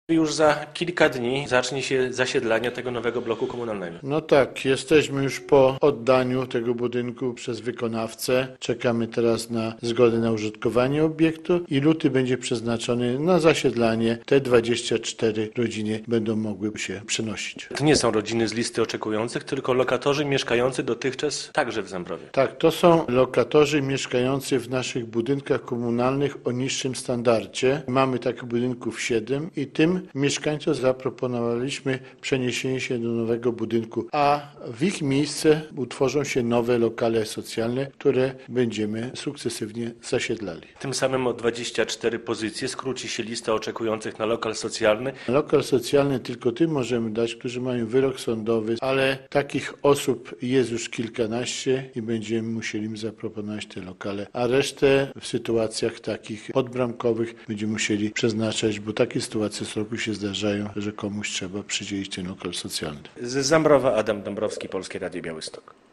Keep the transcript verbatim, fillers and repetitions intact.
Już za kilka dni zacznie się zasiedlanie tego nowego bloku komunalnego. No tak, jesteśmy już po oddaniu tego budynku przez wykonawcę. Czekamy teraz na zgodę na użytkowanie obiektu i luty będzie przeznaczony na zasiedlanie. Te dwadzieścia cztery rodziny będą mogły się przenosić. To nie są rodziny z listy oczekujących, tylko lokatorzy mieszkający dotychczas także w Zambrowie. Tak, to są lokatorzy mieszkający w naszych budynkach komunalnych o niższym standardzie. Mamy takich budynków siedem i tym mieszkańcom zaproponowaliśmy przeniesienie się do nowego budynku, a w ich miejsce utworzą się nowe lokale socjalne, które będziemy sukcesywnie zasiedlali. Tym samym o dwadzieścia cztery pozycje skróci się lista oczekujących na lokal socjalny. Lokal socjalny tylko tym możemy dać, którzy mają wyrok sądowy, ale takich osób jest już kilkanaście i będziemy musieli im zaproponować te lokale, a resztę w sytuacjach takich podbramkowych będziemy musieli przeznaczać, bo takie sytuacje z roku się zdarzają, że komuś trzeba przydzielić ten lokal socjalny. Z Zambrowa Adam Dąbrowski, Polskie Radio Białystok.